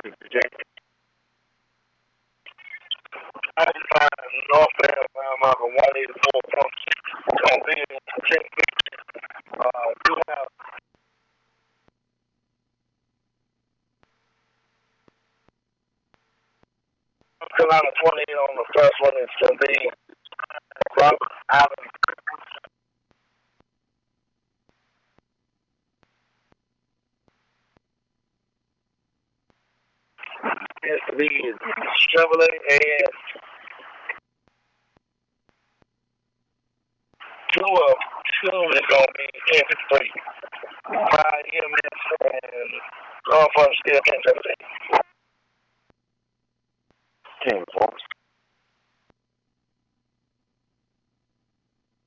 I just find North Alabama 184 from do have North Carolina 28 on the first one. It's going to be Robert Allen. It's to be Chevrolet and two of it's going to be infantry. 5 EMS and law enforcement still can't take it. 10 folks.